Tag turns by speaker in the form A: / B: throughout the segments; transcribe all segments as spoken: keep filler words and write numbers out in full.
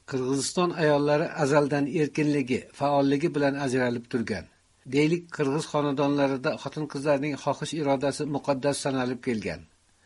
A: Qirg'iziston ayollari azaldan erkinligi, faolligi bilan ajralib turgan. Deylik, qirg'iz xonadonlarida xotin-qizlarning xohish irodasi muqaddas sanalib kelgan.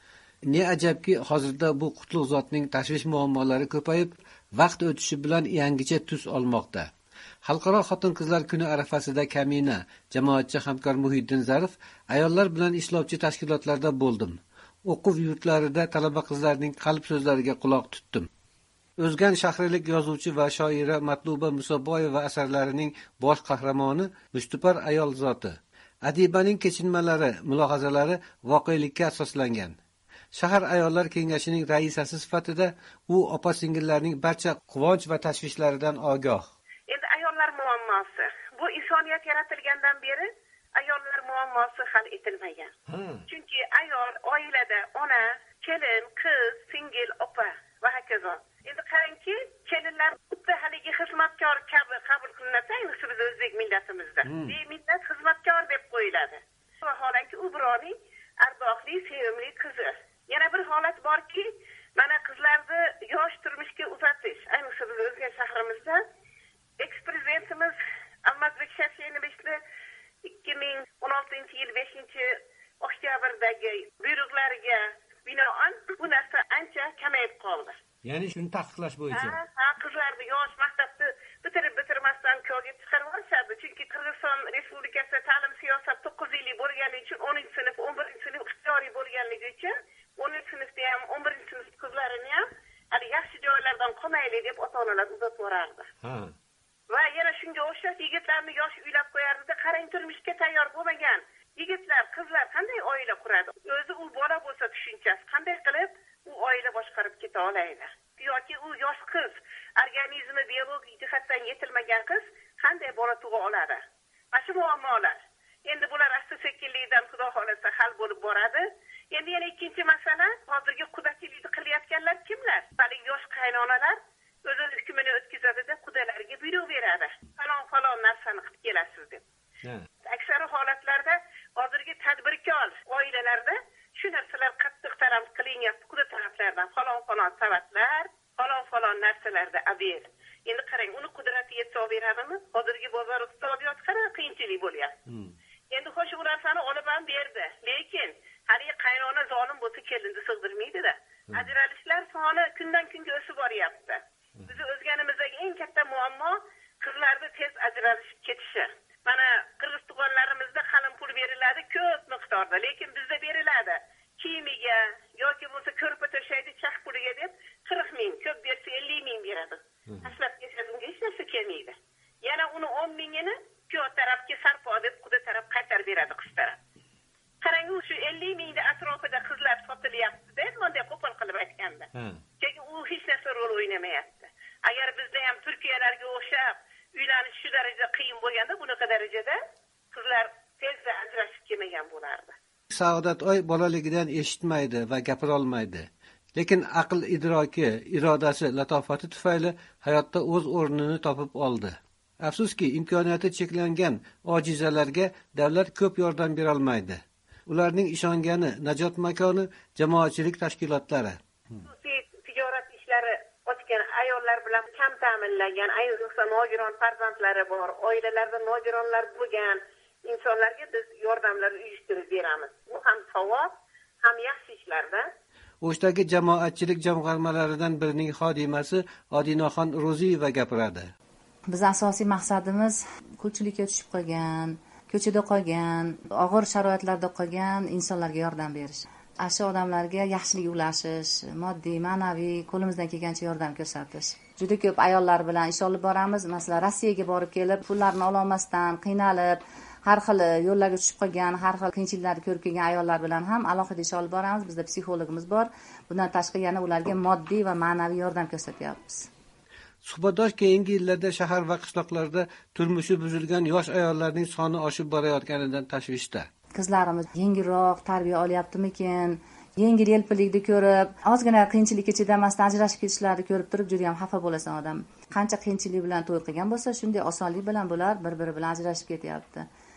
A: Ne ajabki, hozirda bu qutlug' zotning tashvish muammolari ko'payib, vaqt o'tishi bilan yangicha tus olmoqda. Xalqaro xotin-qizlar kuni arafasida Kamina, jamoatchi hamkor Muhiddin Zarif ayollar bilan ishlovchi tashkilotlarda bo'ldim. O'quv yurtlarida talaba qizlarning qalb so'zlariga quloq tutdim. O'zgan shahrilik yozuvchi va shoira Matluba Musoboyeva asarlarining bosh qahramoni mushtipar ayol zoti. Adibaning kechinmalari, mulohazalari voqelikka asoslangan. Shahar ayollar kengashining raisasi sifatida u opa-singillarning barcha quvonch va tashvishlaridan ogoh.
B: Endi ayollar muammosi. Bu insoniyat yaratilgandan beri ayollar muammosi hal etilmagan. Hmm. Chunki ayol oilada ona, kelin, qiz, singil, opa va hokazo. Endi qarangki, kelinlar xuddi haligi xizmatkor kabi qabul qilinadi, ayniqsa biz o'zbek millatimizda. Hmm. Bu millat xizmatkor deb qo'yiladi. Vaholanki u birovning ardoqli, sevimli qizi. Yana bir holat borki, mana qizlarni yosh turmushga uzatish, ayniqsa biz o'zgan shahrimizda eks-prezidentimiz Almazbek Shashyenovich ikki ming o'n oltinchi yil beshinchi oktyabrdagi buyruqlariga binoan bu narsa ancha kamayib qoldi.
A: Ya'ni shuni taqiqlash bo'yicha.
B: Ha, ha, qizlarni yosh maktabni bitirib bitirmasdan ko'rga chiqarib olishadi. Chunki Qirg'iziston Respublikasida ta'lim siyosati to'qqiz yillik bo'lganligi uchun o'ninchi sinf, o'n birinchi sinf ixtiyoriy bo'lganligi uchun o'ninchi sinfda ham, o'n birinchi sinf qizlarini ham hali yaxshi joylardan qolmaylik deb ota-onalar uzatib borardi. Ha. Va yana shunga o'xshash yigitlarni yosh uylab qo'yardi. Qarang, turmushga tayyor bo'lmagan yigitlar, qizlar qanday oila quradi? O'zi u bola bo'lsa tushunchasi, qanday qilib u oila boshqarib keta oladi? Yoki u yosh qiz, organizmi biologik jihatdan yetilmagan qiz qanday bola tug'a oladi? Mana shu muammolar. Endi bular asta-sekinlikdan xudo xolasa hal bo'lib boradi. Endi yana ikkinchi masala, hozirgi qudachilikni qilayotganlar kimlar? Balki yosh qaynonalar o'z hukmini o'tkazadi-da, qudalarga buyruq beradi. Falon falon narsani qilib kelasiz deb. Aksar holatlarda hozirgi tadbirkor oilalarda shu narsalar qattiq taraf qilinyapti quda taraflardan. Falon falon savatlar, falon falon narsalarda abel. Endi qarang, uni qudrati yetsa beradimi? Hozirgi bozor iqtisodiyoti qanday qiyinchilik bo'lyapti. Hmm. Endi xo'sh, u narsani olib ham berdi. Lekin hali qaynona zolim bo'lsa kelinni sig'dirmaydi-da. Hmm. Ajralishlar soni kundan kunga o'sib boryapti. Hmm. Biz o'zganimizdagi eng katta muammo qizlarni tez ajralishib ketishi. Mana qirg'iz tuqqanlarimizda qalin pul beriladi ko'p miqdorda, lekin bizda beriladi kiyimiga yoki bo'lsa ko'rpa to'shaydi chaq puliga deb qirq ming, ko'p bersa ellik ming beradi. Tashlab ketishga hech narsa kelmaydi. Yana uni o'n mingini kuyov tarafga sarpo deb quda taraf qaytarib beradi qiz taraf. Qarang, shu ellik mingning atrofida qizlar sotilyapti-da, bunday qo'pol qilib aytganda. Chunki u hech narsa rol o'ynamayapti. Agar bizda ham Turkiyalarga o'xshab uylanish shu darajada qiyin bo'lganda, bunaqa darajada qizlar tezda ajrashib kelmagan bo'lardi.
A: Saodat oy bolaligidan eshitmaydi va gapira olmaydi. Lekin aql idroki, irodasi, latofati tufayli hayotda o'z o'rnini topib oldi. Afsuski, imkoniyati cheklangan ojizalarga davlat ko'p yordam bera olmaydi. Ularning ishongani najot makoni jamoatchilik tashkilotlari.
B: Xususiy tijorat ishlari ochgan ayollar bilan kam ta'minlangan, ayniqsa nogiron farzandlari bor, oilalarda nogironlar bo'lgan insonlarga biz yordamlar uyushtirib beramiz. Bu ham savob, ham yaxshi ishlarda.
A: O'shdagi jamoatchilik jamg'armalaridan birining xodimasi Odinaxon Ro'ziyeva gapiradi.
C: Biz asosiy maqsadimiz ko'chlikka tushib qolgan, ko'chada qolgan, og'ir sharoitlarda qolgan insonlarga yordam berish. Ashu odamlarga yaxshilik ulashish, moddiy, ma'naviy qo'limizdan kelgancha yordam ko'rsatish. Juda ko'p ayollar bilan ish olib boramiz. Masalan, Rossiyaga borib kelib, pullarni ola olmasdan qiynalib, har xil yo'llarga tushib qolgan, har xil qiyinchiliklarni ko'rib kelgan ayollar bilan ham alohida ish olib boramiz. Bizda psixologimiz bor. Bundan tashqari yana ularga moddiy va ma'naviy yordam ko'rsatyapmiz.
A: Suhbatdosh keyingi yillarda shahar va qishloqlarda turmushi buzilgan yosh ayollarning soni oshib borayotganidan tashvishda.
C: Qizlarimiz yengilroq tarbiya olyaptimikin? Yengil yelpilikni ko'rib, ozgina qiyinchilikka chidamasdan ajrashib ketishlarini ko'rib turib juda ham xafa bo'lasan odam. Qancha qiyinchilik bilan to'y qilgan bo'lsa, shunday osonlik bilan bular bir-biri bilan ajrashib ketyapti.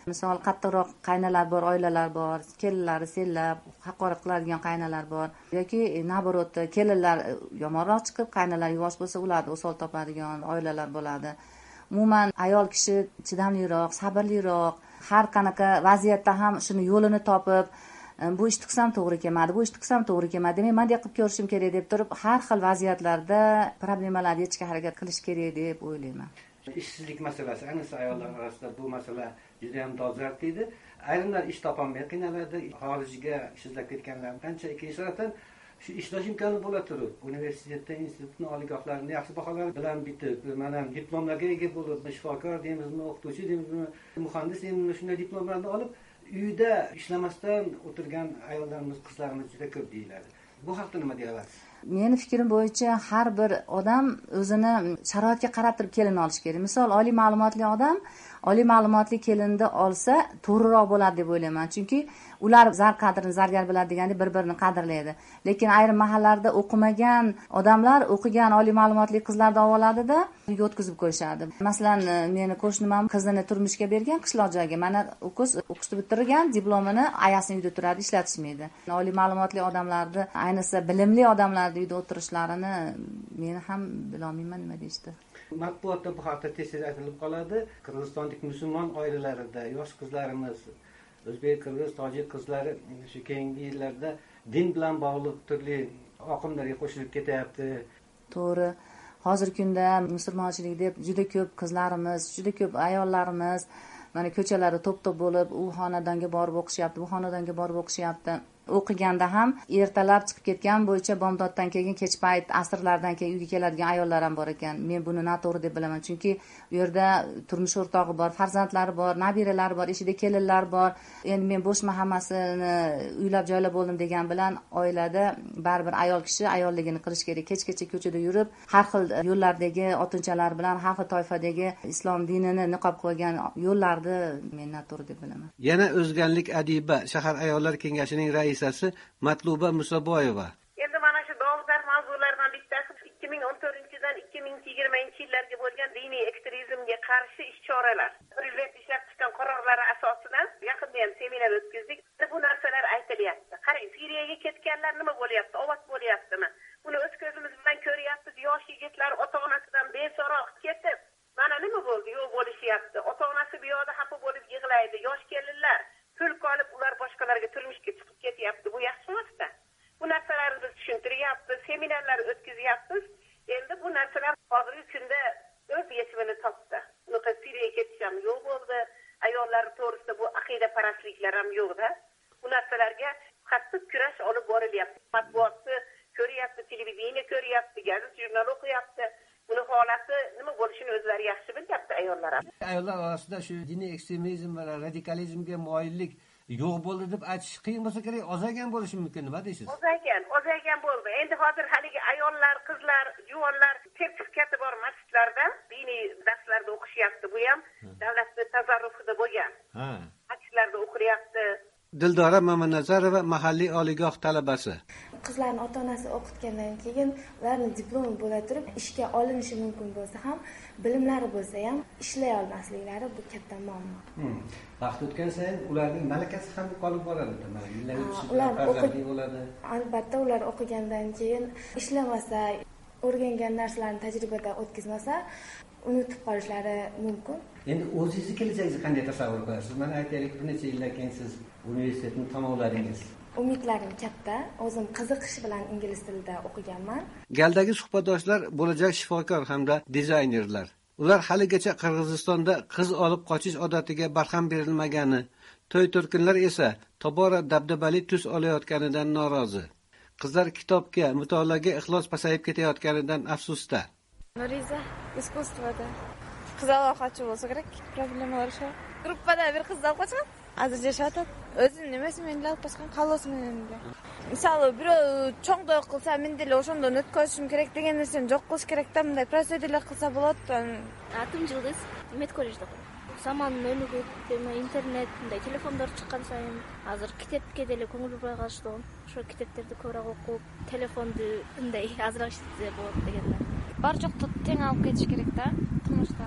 C: Misol qattiqroq qaynalar bor, oilalar bor, kelinlari sellab, haqorat qiladigan qaynalar bor yoki naborot kelinlar yomonroq chiqib, qaynalar yuvosh bo'lsa, ularni o'sol topadigan oilalar bo'ladi. Umuman ayol kishi chidamliroq, sabrliroq, har qanaqa vaziyatda ham shuni yo'lini topib, bu ishni qilsam to'g'ri kelmadi, bu ishni qilsam to'g'ri kelmadi, demak, men qilib ko'rishim kerak deb turib, har xil vaziyatlarda problemalarni yechishga harakat qilish kerak deb o'ylayman.
A: Ishsizlik masalasi, ayniqsa ayollar orasida bu masala juda ham dolzarb deydi. Ayrimlar ish topolmay qiynaladi, xorijga ishlab ketganlar qancha ikkinchidan shu ishlash imkoni bo'la turib, universitetda, institutning oliygohlarini yaxshi baholar bilan bitib, mana diplomlarga ega bo'lib, shifokor deymizmi, o'qituvchi deymizmi, muhandis deymizmi, shunday diplomlarni olib, uyda ishlamasdan o'tirgan ayollarimiz, qizlarimiz juda ko'p deyiladi. Bu haqda nima deya olasiz?
C: Meni fikrim bo'yicha har bir odam o'zini sharoitga qarab turib kelin olish kerak. Misol, oliy ma'lumotli odam oliy ma'lumotli kelinni olsa to'g'riroq bo'ladi deb o'ylayman. Chunki ular zar qadrini zargar biladi deganda bir-birini qadrlaydi. Lekin ayrim mahallarda o'qimagan odamlar o'qigan oliy ma'lumotli qizlarni oladi-da, uyga o'tkazib qo'yishadi. Masalan, meni qo'shnim ham qizini turmushga bergan qishloq joyga. Mana u qiz o'qishni bitirgan, diplomini ayasini uyda turadi, ishlatishmaydi. Oliy ma'lumotli odamlarni, ayniqsa bilimli odamlarni uyda o'tirishlarini meni ham bilolmayman nima deyishdi.
A: Matbuotda bu haqda tez-tez aytilib qoladi. Qirg'izistonlik musulmon oilalarida yosh qizlarimiz, o'zbek, qirg'iz, tojik qizlari shu keyingi yillarda din bilan bog'liq turli oqimlarga qo'shilib ketyapti.
C: To'g'ri. Hozirgi kunda musulmonchilik deb juda ko'p qizlarimiz, juda ko'p ayollarimiz mana ko'chalarda to'p-to'p bo'lib, u xonadonga borib o'qishyapti, bu xonadonga borib o'qishyapti. O'qiganda ham ertalab chiqib ketgan bo'yicha bomdoddan keyin kech payt asrlardan keyin uyga keladigan ayollar ham bor ekan. Men buni noto'g'ri deb bilaman, chunki u yerda turmush o'rtog'i bor, farzandlari bor, nabiralari bor, ishida kelinlar bor. Endi men bo'shma hammasini uylab joylab bo'ldim degan bilan oilada baribir ayol kishi ayolligini qilish kerak. Kechgacha ko'chada yurib, har xil yo'llardagi otinchalar bilan, har xil toifadagi islom dinini niqob qo'ygan yo'llarni men noto'g'ri deb bilaman.
A: Yana o'zganlik adiba shahar ayollar kengashining raisasi Matluba Musaboyeva.
B: Endi mana shu dolzarb mavzulardan bittasi ikki ming o'n to'rtinchidan ikki ming yigirmanchi yillarga bo'lgan diniy ekstremizmga qarshi ish choralar. Prezident ishlab chiqqan qarorlari asosida yaqinda ham seminar o'tkazdik. Bu narsalar aytilyapti. Qarang, Suriyaga ketganlar nima bo'lyapti? Ovoz bo'lyaptimi? Buni o'z ko'zimiz bilan ko'ryapmiz. Yosh yigitlar ota-onasidan beso'roq ketib, mana nima bo'ldi? Yo'q bo'lishyapti. Ota-onasi bu yoqda xafa bo'lib yig'laydi. Yosh kelinlar pul qolib ular boshqalarga turmushga chiqib ketyapti. Bu yaxshi emas-da. Bu narsalarni biz tushuntiryapmiz, seminarlar o'tkazyapmiz. Endi bu narsalar hozirgi kunda o'z yechimini topdi. Bunaqa Suriyaga ketish ham yo'q bo'ldi. Ayollar to'g'risida bu aqida parastliklar ham yo'q-da. Bu narsalarga qattiq kurash olib borilyapti. Matbuotni ko'ryapti, televideniya ko'ryapti, gazet, jurnal o'qiyapti. Buni holati nima bo'lishini o'zlari yaxshi bilyapti ayollar ham.
A: Ayollar orasida shu diniy ekstremizm va radikalizmga moyillik yo'q bo'ldi deb aytish qiyin bo'lsa kerak, ozaygan bo'lishi mumkin, nima deysiz?
B: Ozaygan, ozaygan bo'ldi. Endi hozir haligi ayollar, qizlar, juvonlar sertifikati bor masjidlarda diniy darslarda o'qishyapti. Bu ham davlatning tasarrufida bo'lgan. Ha. Masjidlarda o'qilyapti.
A: Dildora Mamanazarova mahalliy oliygoh talabasi.
D: Qizlarni ota-onasi o'qitgandan keyin ularning diplomi bo'la turib ishga olinishi mumkin bo'lsa ham, bilimlari bo'lsa ham ishlay olmasliklari bu katta muammo. Hmm.
A: Vaqt o'tgan sayin ularning malakasi ham qolib boradi,
D: ular o'qib bo'ladi. Albatta, ular o'qigandan keyin ishlamasa, o'rgangan narsalarini tajribada o'tkazmasa, unutib qolishlari mumkin.
A: Endi o'zingizni kelajagingizni qanday tasavvur qilasiz? Mana aytaylik, bir necha yildan keyin siz universitetni tamomladingiz.
D: Umidlarim katta. O'zim qiziqish bilan ingliz tilida o'qiganman.
A: Galdagi suhbatdoshlar bo'lajak shifokor hamda dizaynerlar. Ular haligacha Qirg'izistonda qiz olib qochish odatiga barham berilmagani, to'y to'rkinlar esa tobora dabdabali tus olayotganidan norozi. Qizlar kitobga, mutolaaga ixlos pasayib ketayotganidan afsusda.
E: Nuriza iskustvoda qizaloq qochib bo'lsa kerak, problemalar shu. Gruppada bir qizlar qochgan. Hozircha yashayotib, o'zini nimasi menga olib qochgan, xalos menga. Misol, birov cho'ngdoy qilsa, mendela o'shondan o'tkazishim kerak degan narsani yo'q qilish kerak-da, bunday prosedurlar qilsa bo'ladi.
F: Atim Julduz, medkollejda o'qiyman. Zamonning o'ligi, internet, bunday telefonlar chiqqan sayin hozir kitobga dela ko'ngil qo'ya qolishdim. Shu kitoblarni ko'ra o'qib, telefonni bunday azroq ishlatsa bo'ladi deganlar. Bor joqda teng olib ketish kerak-da, turmushda.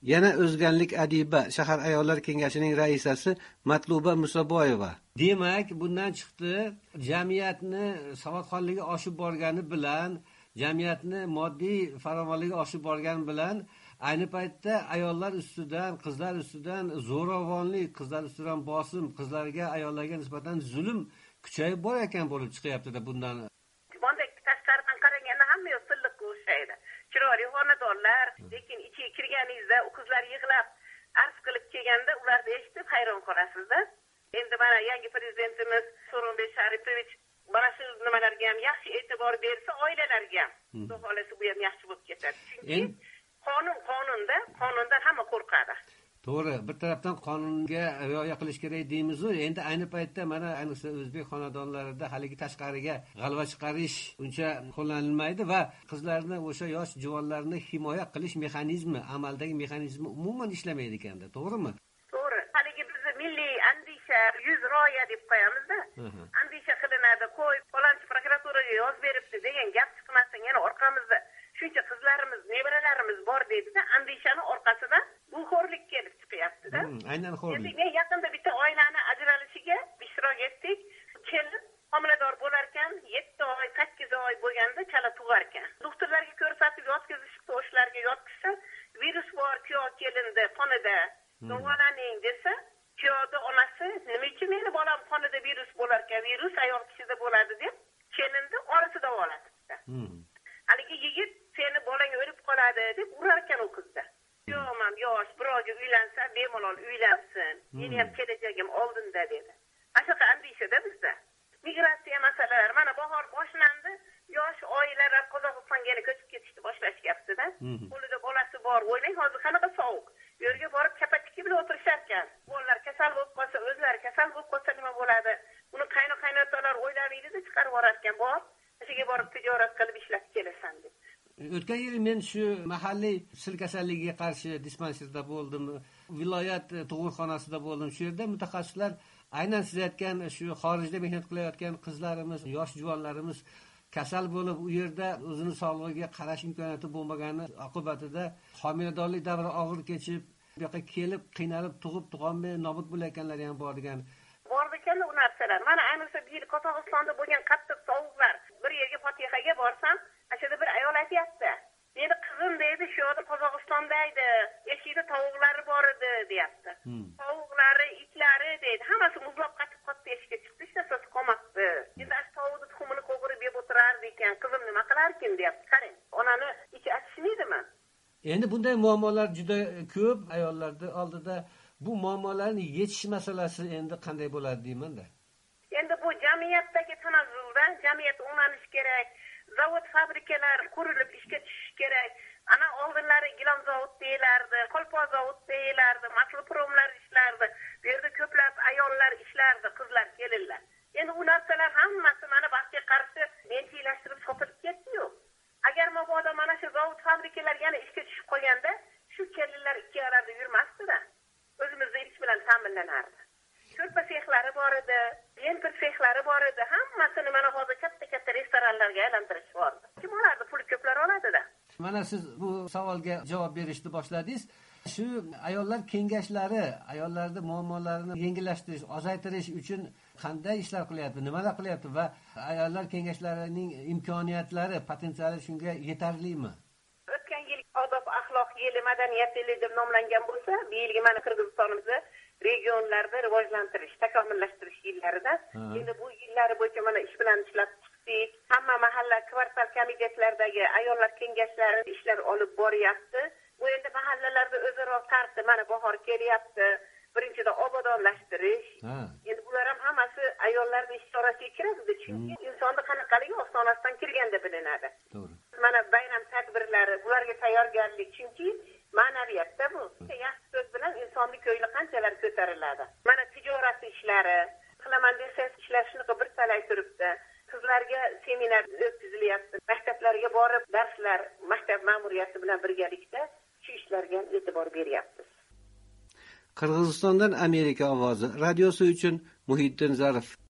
A: Yana o'zganlik adiba shahar ayollar kengashining raisasi Matluba Musaboyeva. Demak, bundan chiqdi, jamiyatni savodxonligi oshib borgani bilan, jamiyatni moddiy farovonligi oshib borgani bilan ayni paytda ayollar ustidan, qizlar ustidan zo'ravonlik, qizlar ustidan bosim, qizlarga, ayollarga nisbatan zulm kuchayib borayotgan bo'lib chiqyapti-da bundan.
B: Tashqaridan qaraganda hamma yo'q silliq o'xshaydi. Chiroyli xonadonlar, lekin ichiga kirganingizda u qizlar yig'lab arz qilib kelganda ularni eshitib hayron qolasizda. Endi mana yangi prezidentimiz So'ronbek Sharipovich mana shu nimalarga ham yaxshi e'tibor bersa, oilalarga ham xudo xolasa bu ham yaxshi bo'lib ketadi. Chunki qonun qonunda, qonundan hamma qo'rqadi.
A: To'g'ri, bir tarafdan qonunga rioya qilish kerak deymiz-ku. Endi ayni paytda mana ayniqsa o'zbek xonadonlarida haligi tashqariga g'alva chiqarish uncha qo'llanilmaydi va qizlarni, o'sha yosh juvonlarni himoya qilish mexanizmi, amaldagi mexanizmi umuman ishlamaydi ekanda, to'g'rimi?
B: To'g'ri. Haligi bizni milliy andisha, yuz rioya deb qo'yamiz-da. Andisha qilinadi, qo'y, falonchi prokuraturaga yozib beribdi degan gap chiqmasdan yana orqamizda shuncha qizlarimiz, nevaralarimiz bor deydi-da, andishani orqasidan bu xo'rlik kelib chiqyapti-da.
A: Aynan xo'rlik.
B: Endi men yaqinda bitta oilani ajralishiga ishtirok etdik. Kelin homilador bo'larkan, yetti oy, sakkiz oy bo'lganda chala tug'ar ekan. Doktorlarga ko'rsatib yotkizishibdi, o'shalarga yotkizsa, virus bor, kuyov kelindi qonida. Davolaning desa, kuyovni onasi, nima uchun meni bolam qonida virus bo'lar ekan, virus ayol kishida bo'ladi deb, kelinni orasi davolatibdi. Haligi yigit seni bolang o'lib qoladi deb urar ekan u qizda. Yo'qman, yosh, birovga uylansa, bemalol uylansin. Meni ham kelajagim oldinda dedi. Ashaqa andishada bizda. Migratsiya masalalari mana bahor boshlandi, yosh oilalar Qozog'istonga yana ko'chib ketishni boshlashayapti-da. Qo'lida bolasi bor, o'ylang hozir qanaqa sovuq. Yerga borib kapatiki bilan o'tirishar ekan. Bolalar kasal bo'lib qolsa, o'zlari kasal bo'lib qolsa nima bo'ladi? Uni qaynoq-qaynotalar o'ylamaydi-da, chiqarib yuborar ekan, bor. O'shaga borib tijorat qilib ishlab kelasan deb.
A: O'tgan yil men shu mahalliy sil kasalligiga qarshi dispanserda bo'ldim, viloyat tug'ruqxonasida bo'ldim. Shu yerda mutaxassislar aynan siz aytgan shu xorijda mehnat qilayotgan qizlarimiz, yosh juvonlarimiz kasal bo'lib, u yerda o'zini sog'lig'iga qarash imkoniyati bo'lmagani oqibatida homiladorlik davri og'ir kechib, bu yoqqa kelib, qiynalib, tug'ib, tug'olmay nobud bo'layotganlar ham bor degan.
B: Bor ekan u narsalar. Mana ayniqsa bu yil Qozog'istonda bo'lgan qattiq sovuqlar. Bir yerga Fotihaga borsam, ashada bir ayol aytayapti. Meni qizim deydi, shu yerda Qozog'istonda edi, eshikda tovuqlari bor edi, deyapti. Tovuqlari, itlari deydi, hammasi muzlab qatib qotdi, eshikka chiqdi, hech qolmabdi. Endi ash tovuqni tuxumini qo'g'irib yeb o'tirardi ekan, qizim nima qilarkin, deyapti. Qarang, onani ichi achishmaydimi?
A: Endi bunday muammolar juda ko'p ayollarda oldida. Bu muammolarni yechish masalasi endi qanday bo'ladi deyman-da.
B: Endi bu jamiyatdagi tanazzuldan jamiyat o'nganish kerak. Zavod, fabrikalar qurilib ishga tushish kerak. Ana oldinlari gilam zavod deyilardi, qo'lpoq zavod deyilardi, maslopromlar ishlardi. Bu yerda ko'plab ayollar ishlardi, qizlar, kelinlar. Endi u narsalar hammasi mana vaqtga qarshi mentillashtirib sotilib ketdi-yu. Agar mabodo mana shu zavod, fabrikalar yana ishga tushib qolganda, shu kelinlar ikki arada yurmasdi-da. O'zimizda ish bilan ta'minlanardi. Ko'rpa sexlari bor edi, yempir sexlari bor edi. Hammasini mana hozir katta-katta restoranlarga aylantirish bor. Kim oladi? Puli ko'plar oladi-da.
A: Mana siz bu savolga javob berishni boshladingiz. Shu ayollar kengashlari, ayollarning muammolarini yengillashtirish, ozaytirish uchun qanday ishlar qilyapti, nimalar qilyapti va ayollar kengashlarining imkoniyatlari, potensiali shunga yetarlimi?
B: O'tgan yil odob axloq yili, madaniyat yili deb nomlangan bo'lsa, bu yilgi mana Qirg'izistonimizda regionlarda rivojlantirish, takomillashtirish yillarida. Endi bu yillari bo'yicha mana ish bilan ishlab chiqdik. Hamma mahalla kvartal komitetlaridagi ayollar kengashlari ishlar olib boryapti. Bu endi mahallalarda o'zaro tartib, mana bahor kelyapti. Birinchidan obodonlashtirish. Endi bular ham hammasi ayollarning ishtirokisiga kiradi, chunki insonni qanaqaligi ostonasidan kirganda bilinadi. To'g'ri. Mana bayram tadbirlari, bularga tayyorgarlik, chunki ma'naviyatda bu. Yaxshi so'z bilan insonning ko'ngli qanchalar ko'tariladi. Mana tijorat ishlari, qilaman desangiz ishlar shunaqa bir talay turibdi. Qizlarga seminar o'tkazilyapti. Maktablarga borib darslar, maktab ma'muriyati bilan birgalikda shu ishlarga e'tibor beryapmiz.
A: Qirg'izistondan Amerika ovozi radiosi uchun Muhiddin Zarif.